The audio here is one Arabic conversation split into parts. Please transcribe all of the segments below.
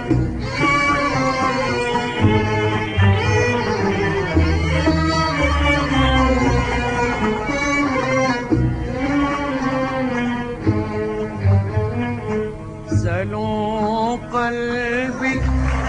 سلوا قلبي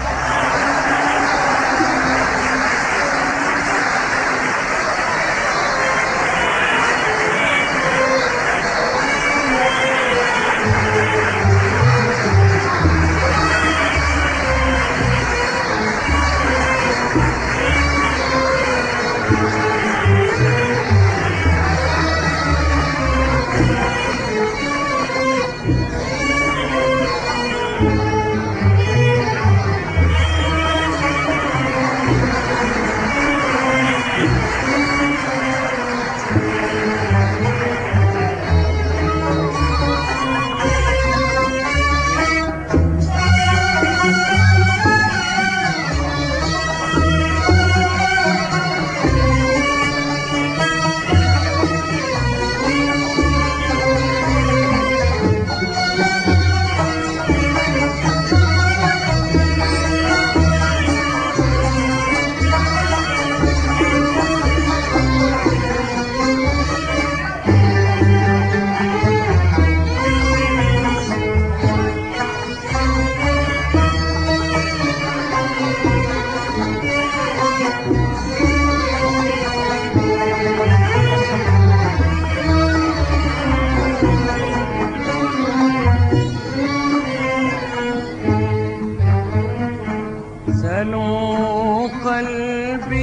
سلوا قلبي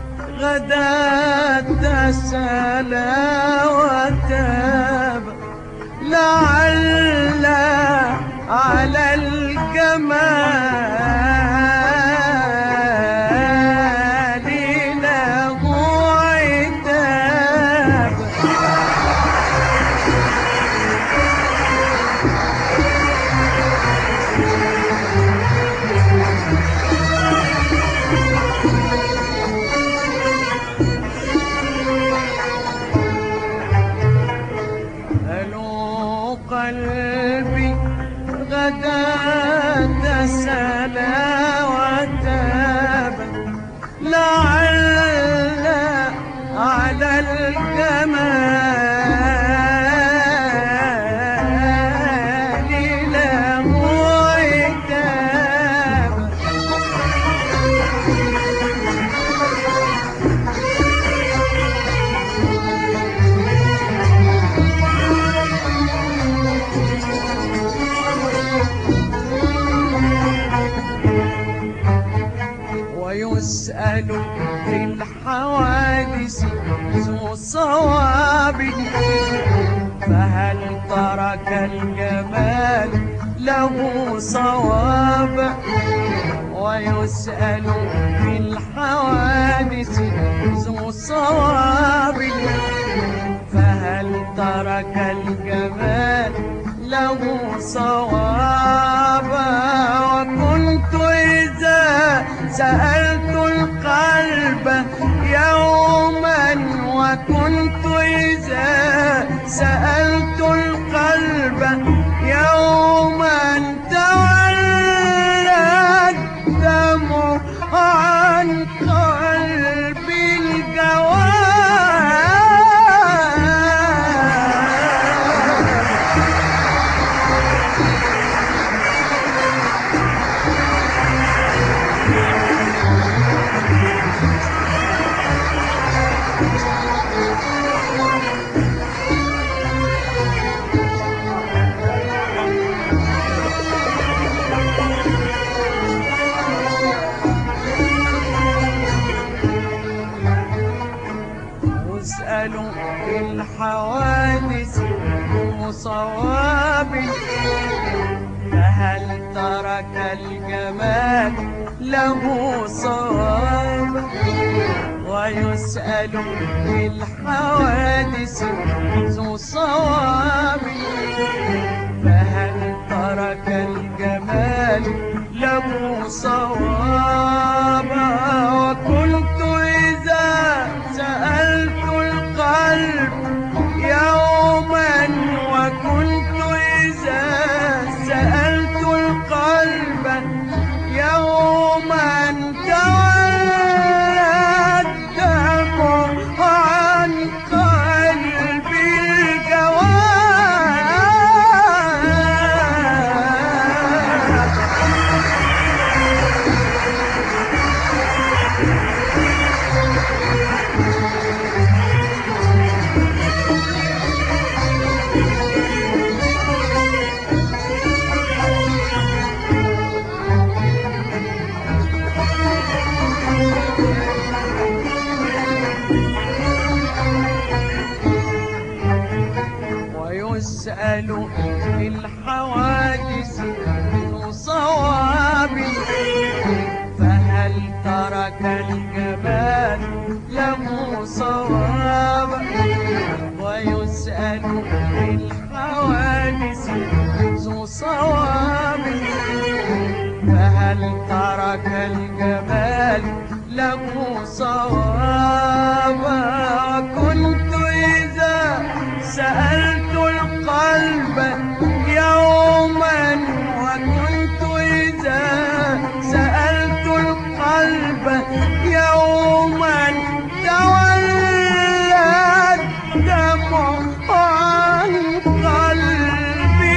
غداة سلا وتاب لعل على الجمال له عتاب قلبي غداة سلا وتاب لعل على الجمال له عتاب ويسأل في الحوادث ذو صواب فهل ترك الجمال له صواب ويسأل في الحوادث ذو صواب فهل ترك الجمال له صواب وكنت إذا سألت القلب يوما وكنت إذا سألت القلب يوما تولى الدمع عن قلبي الجواب يسأل في الحوادث صواب فهل ترك الجمال له صواب ويسأل في الحوادث ذو صواب فهل ترك الجمال له صواب وكنت إذا سألت القلب يوما وكنت إذا سألت القلب يوما تولى الدمع عن قلبي ويسأل في الحوادث من صوابي، فهل ترك الجمال له صوابا؟ ويسأل في الحوادث ذو صواب، فهل ترك الجمال له صوابا؟ كنت إذا سألت القلب يوما، وكنت إذا سألت القلب يوما تولى الدمع عن قلبي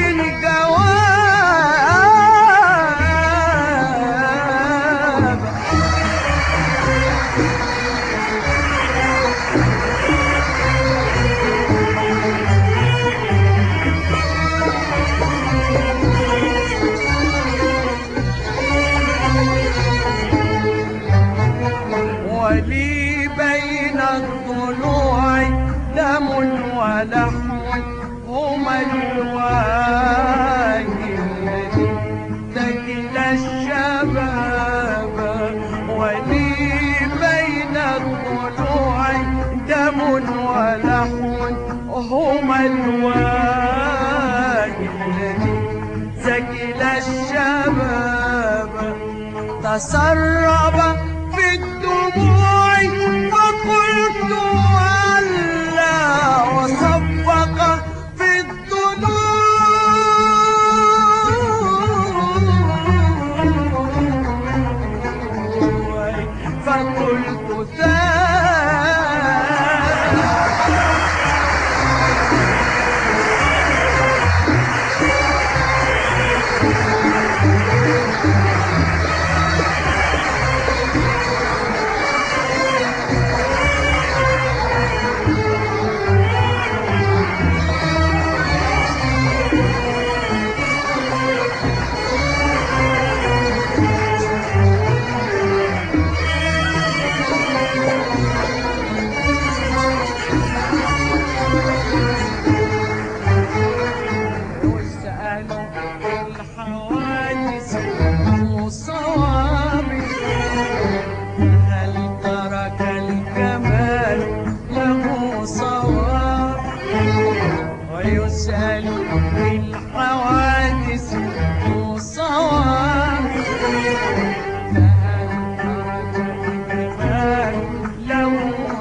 الجواب. ولي بين الضلوع دم ولحم هما الواجب الذي تجل الشباب. ولي بين الضلوع دم ولحم هما الواجب الذي تجل الشباب. تسرب في الدموع فقلت هلا، وصفق في الضلوع فقلت ويسأل في الحوادث ذو صواب، فهل ترك الجمال له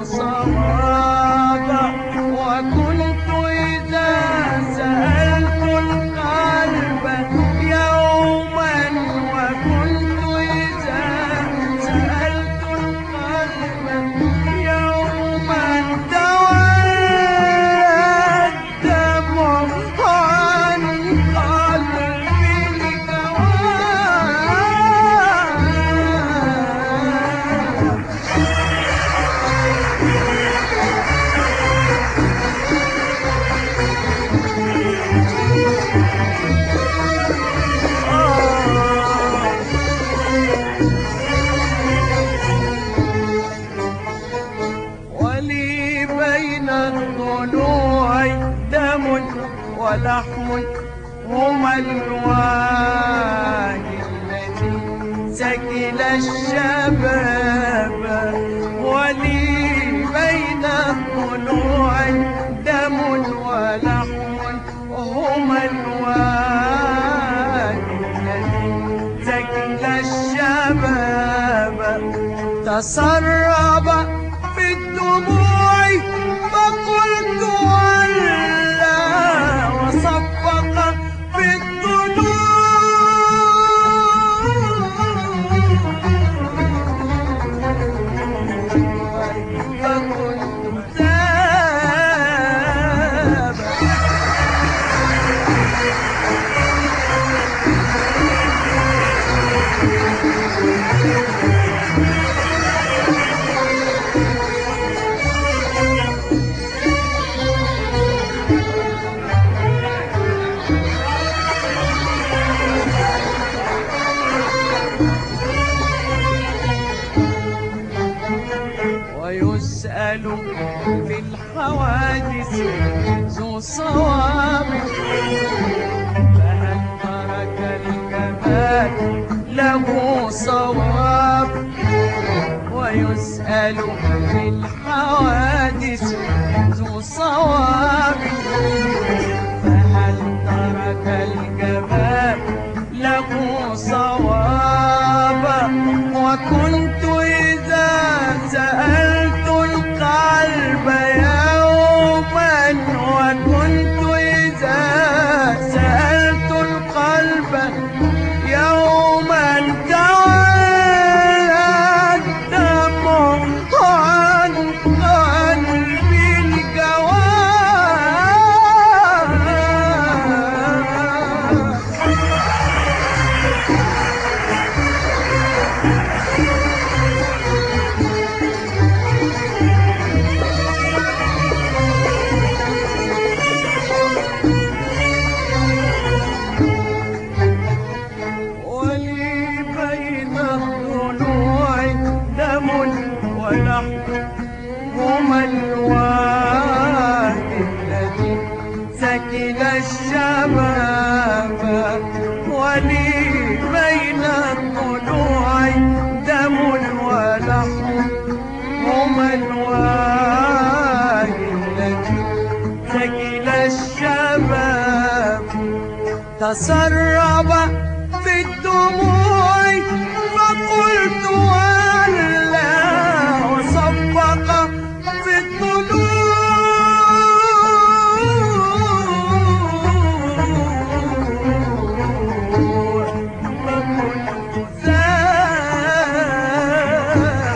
صوابا؟ وكنت إذا سألت القلب يوما، وكنت إذا سألت القلب يوما ولحم هما الواجب الذي سكن الشباب. ولي بين الضلوع دم ولحم هما الواجب الذي سكن الشباب. تسرب في الدموع فقلت هلا، وصفق في الضلوع ويسأل في الحوادث ذو صواب، فهل ترك الجمال له صواب؟ ويسأل في الحوادث ذو صواب، فهل ترك الجمال له صواب؟ وكنت إذا سألت القلب يوما، وكنت إذا سألت القلب يوما تولى الدمع عن قلبي الجواب. هما الواد الذي سكن الشباب، ولي بين الضلوع دم ولحم. هما الواد الذي سكن الشباب، تسرب في الدموع فقلت ولا، وصفق في الطلوع فقلت ذاب.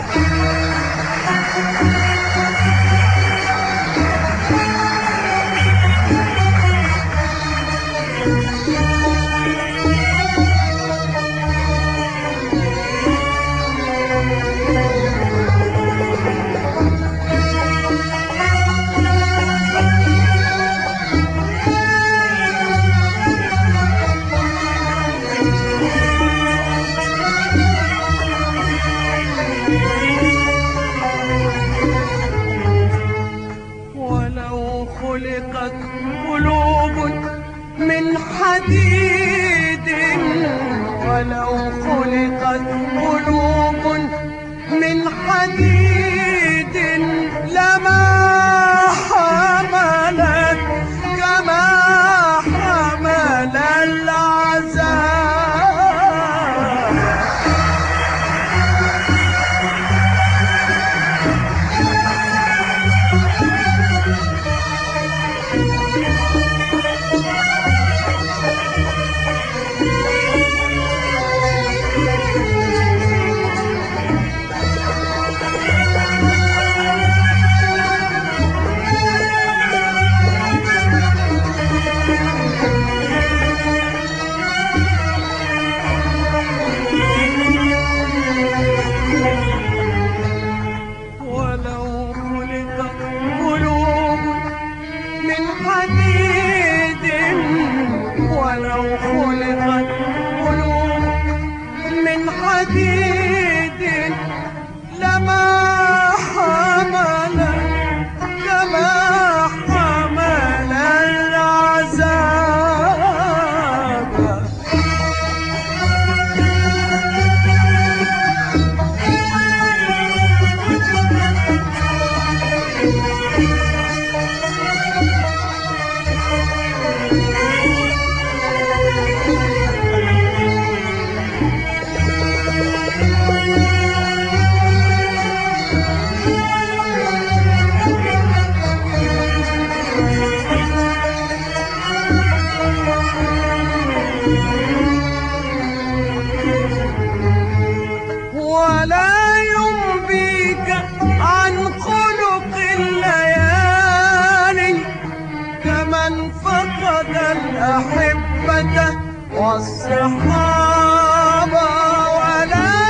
ولو خلقت قلوب من حديد، ولو خلقت قلوب من حديد لما حملت كما حمل العذاب. ولو خلقت قلوب من حديد لما حملت كما حمل العذاب. ولا ينبيك عن خلق الليالي كمن فقد الأحبة والصحابة. ولا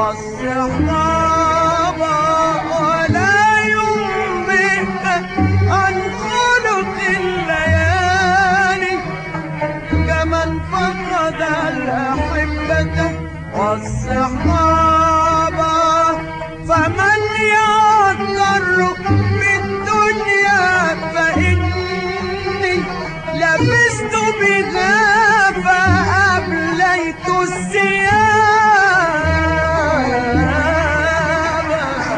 والصحابة، ولا ينبئك عن خلق الليالي كمن فقد الأحبة والصحابة. فمن يغتر بالدنيا فإني لبست بها فأبليت الثياب.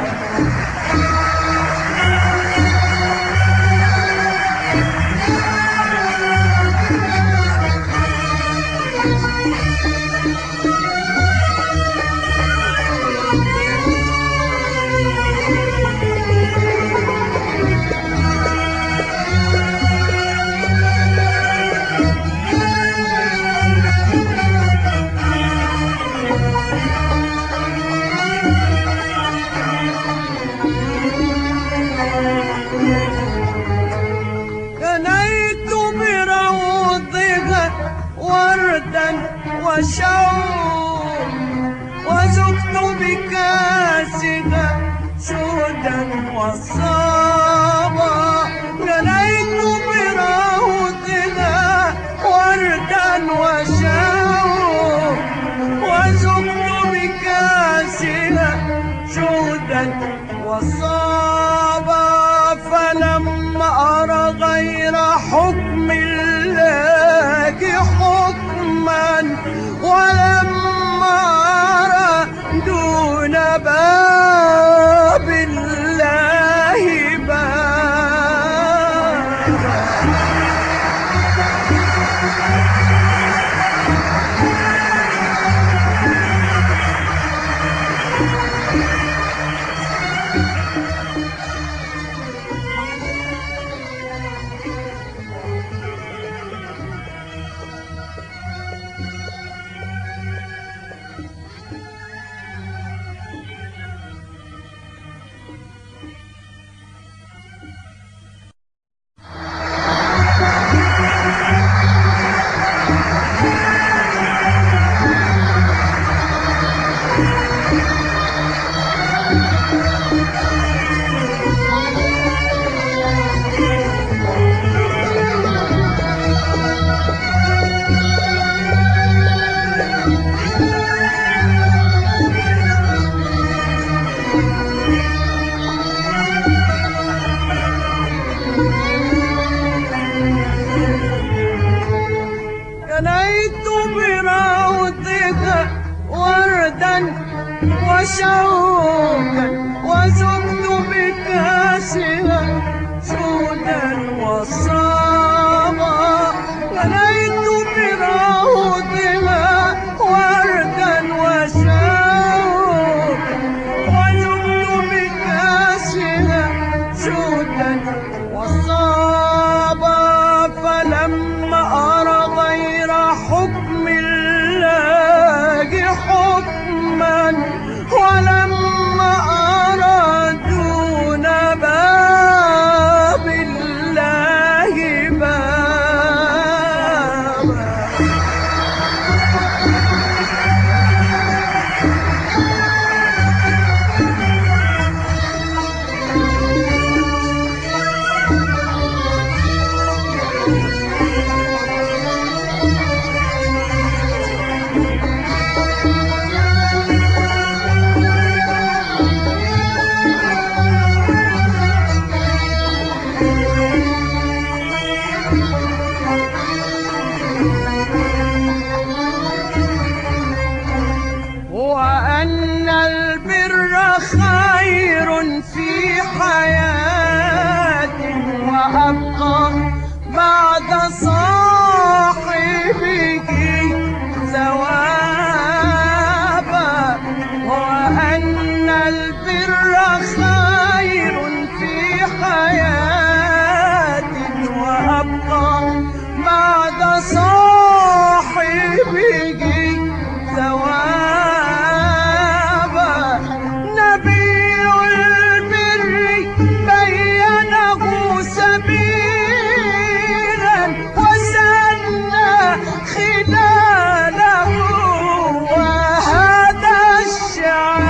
كنيت بروضها وردا وشوق، وزقت بكاسها سودا وصابا. كنيت بروضها وردا وشوق، وزقت بكاسها سودا وصابا. فلما أرى غير حكم الله حكما، ولما أرى دون باب الله بابا. كنيت بروضها وردا وشوقا، وزقت بكاسها سودا وصابا. كنيت بروضها وردا وشوقا، وزقت بكاسها سودا وصابا. فلما أرى غير حكم الله حكما، ولما أرى دون باب الله بابا. وأن البر خير في حياة، وأبقى بعد صاحبه ثوابا. وأن البر خير في حياة، وأبقى بعد صاحبه ثوابا. نبي البر بينه سبيلا، وسنى خلاله وهدى الشعب.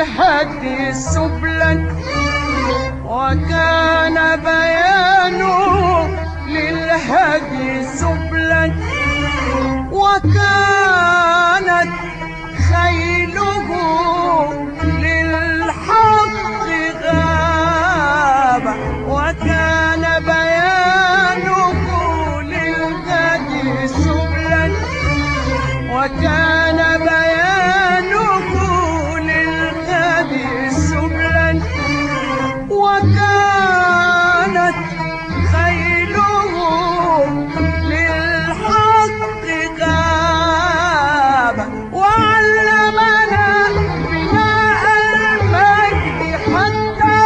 للهدي سبلا وكان بيانه للهدي سبلا وكانت خيله للحق غابة وكان بيانه للهدي سبلا وكان بيانه للهدي سبلا وكانت خيله للحق غابة وعلمنا بناء المجد حتى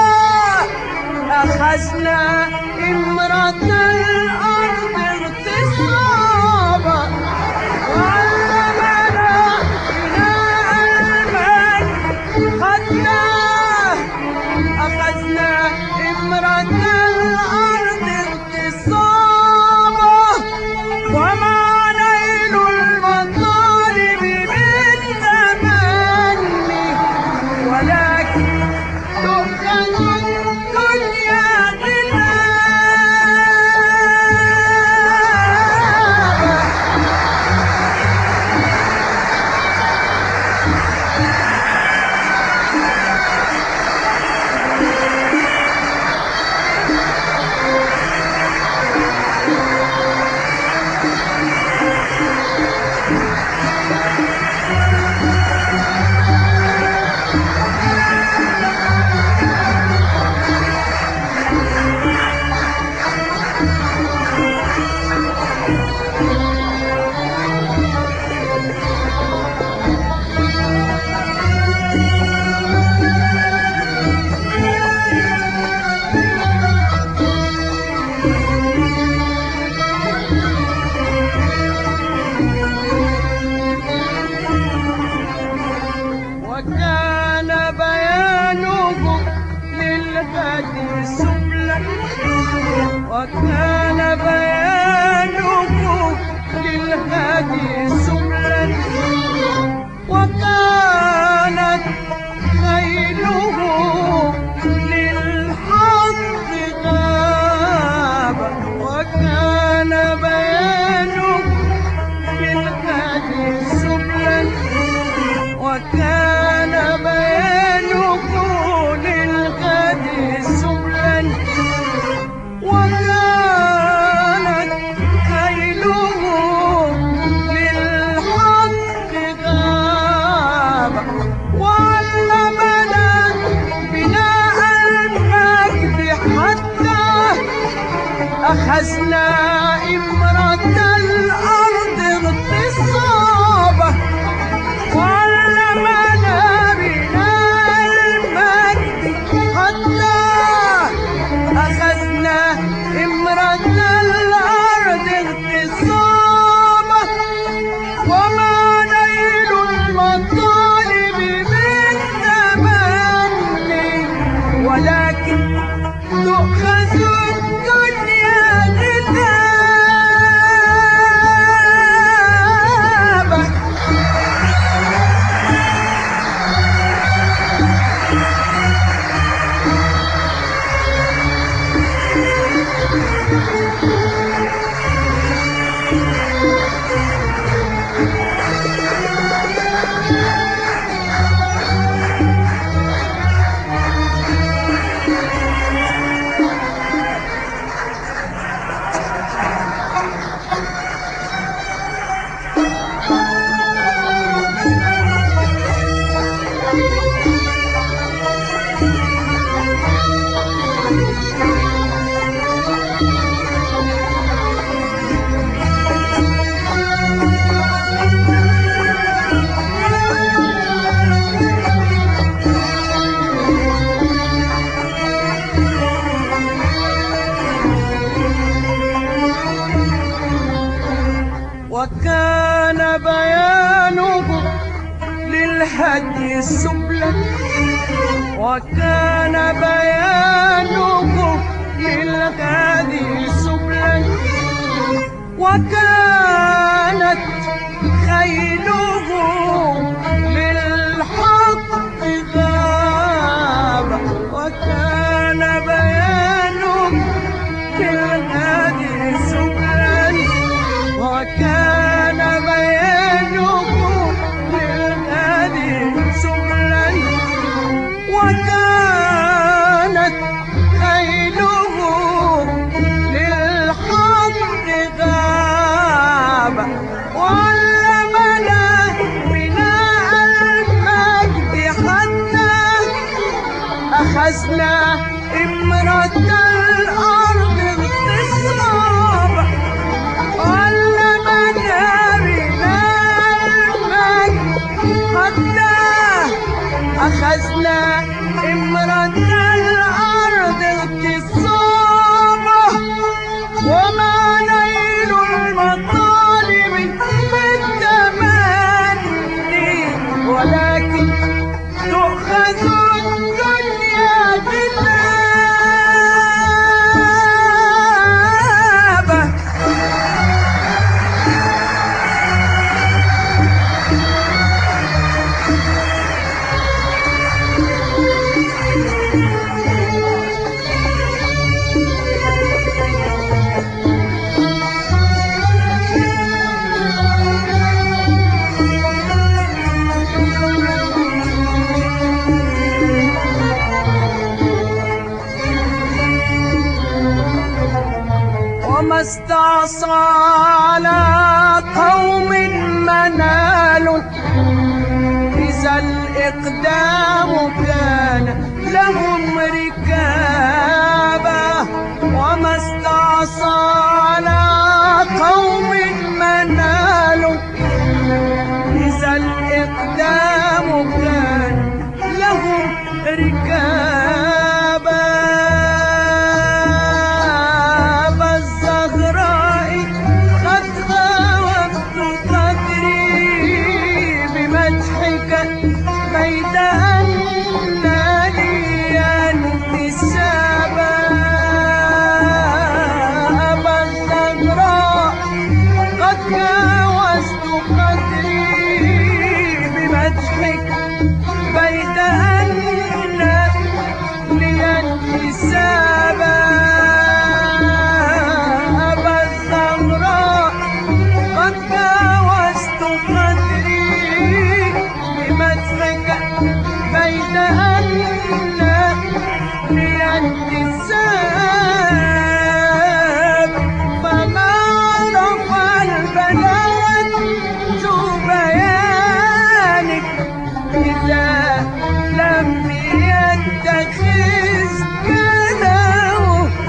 أخذنا إمرة الأرض اغتصابا وعلمنا بناء المجد حتى أخذنا إمرة الأرض اغتصابا وما نيل المطالب بالتمني ولكن تؤخذ الدنيا وكان بيانه للهدي سبلا وكان بيانه للهدي سبلا وكانت خيله للحق غابة وكان بيانه للهدي سبلا وكان بيانه للهدي سبلا وكانت خيله للحق غابة وعلمنا بناء المجد حتى أخذنا إمرة الأرض اغتصابا وعلمنا بناء المجد حتى أخذنا إمرة الأرض اغتصابا وما نيل المطالب بالتمني ولكن تؤخذ الدنيا كتابا وكان بيانه للهدي سبلا وكان بيانه للهدي سبلا وكانت خيله للحق أخذنا امرة الأرض اغتصاب علمنا بنا المجد حتى أخذنا امرة الأرض اغتصاب وما نيل المطالب بالتمني ولكن تؤخذ الدنيا كتابة. وما استعصى على قوم منال إذا الإقدام كان لهم ركابة. وما استعصى على قوم منال إذا الإقدام كان لهم ركابة. بيد أن لي انتسابا أبا الزهراء قد جاوزت قدري بمدحك بيد أن لي انتسابا أبا الزهراء قد جاوزت قدري بمدحك بيد أن لي انتساب. فما رفع البلاوة بيانك إذا لم يتخذ كلام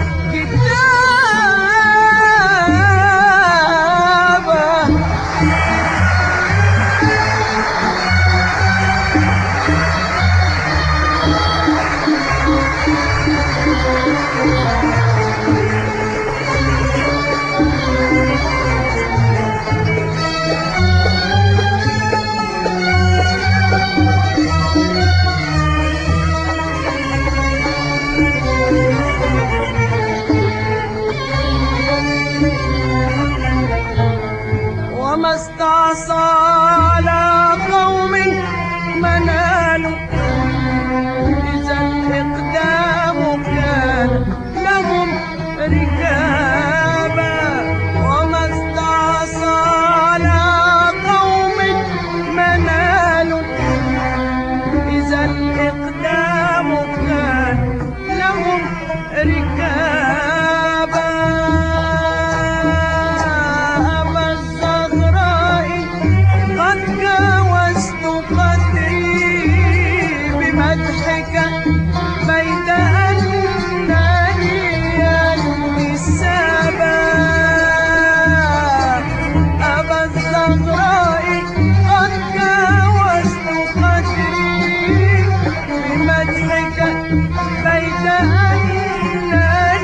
كتابا. وما استعصى على قوم منال إذا الإقدام كان لهم ركابا. وما استعصى على قوم منال إذا الإقدام كان لهم ركابا. أبا الزهراء قد جاوزت قدري بمدحك بيد أن لي انتسابا. أبا الزهراء قد جاوزت قدري بمدحك بيد أن لي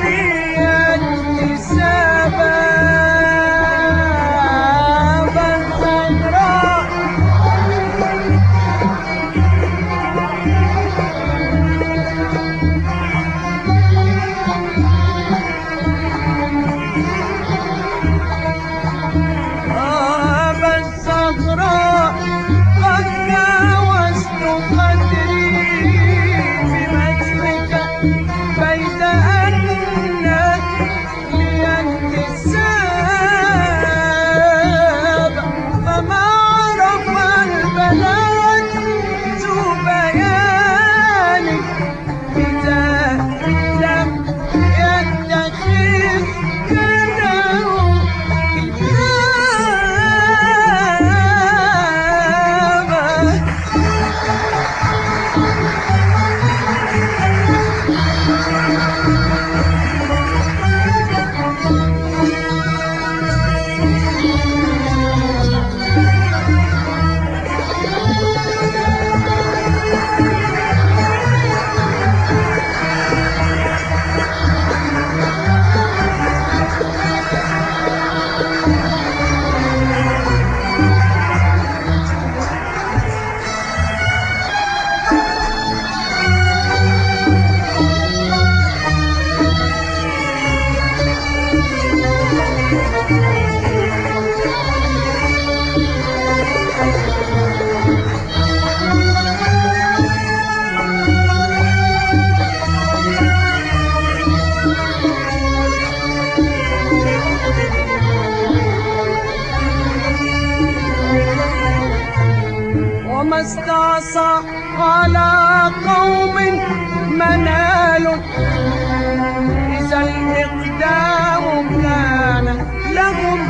استعصى على قوم منال إذا الإقدام كان لهم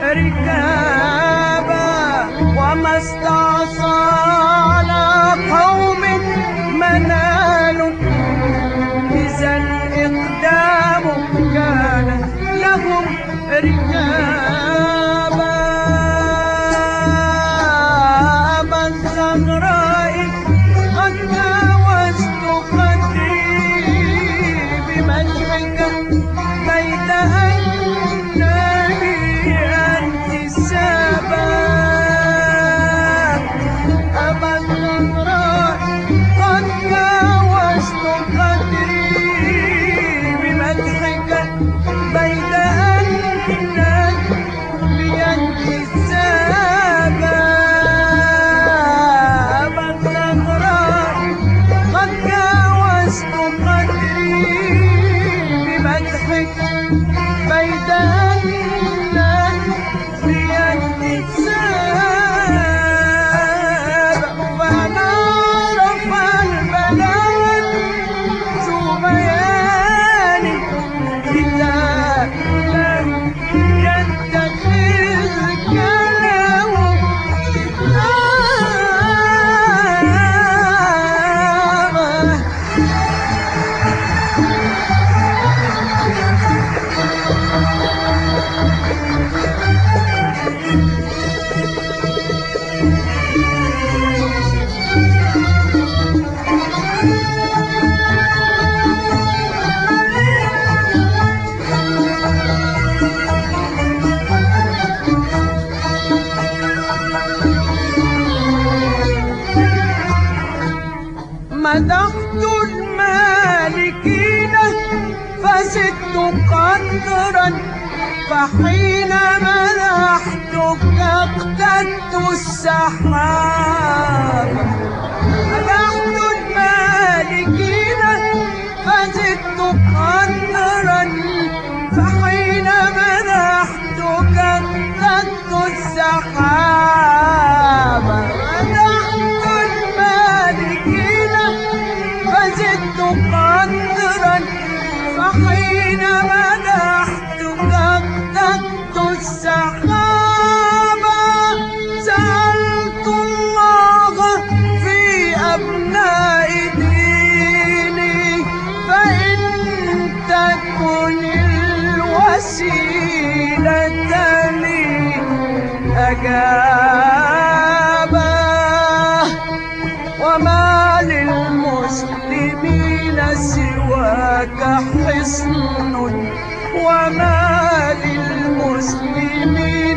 ركابا وما استعصى على قوم منال إذا الإقدام كان لهم ركابا أبا الزهراء قد جاوزت قدري بمدحك بيد أنني انتسابا أبا الزهراء قد جاوزت قدري بمدحك بيد أنني انتسابا أبا الزهراء قد جاوزت قدري بمدحك بيد أنني انتسابا فأنا رفع البلاء ذو بيان إذا لم يتخذ كلامه مدحت المالكين فزدت قدرا فحين مدحتك اقتدت السحاب مدحت المالكين فزدت قدرا فحين مدحتك اقتدت السحاب مدحت المالكين فزدت قدرا فحين مدحتك اقتدت السحاب سألت الله في أبناء ديني فإن تكن الوسيلة لي أجابا وما للمسلمين سواك حصن وما للمسلمين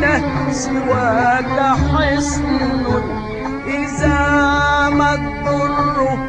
سواك حصن إذا ما الضر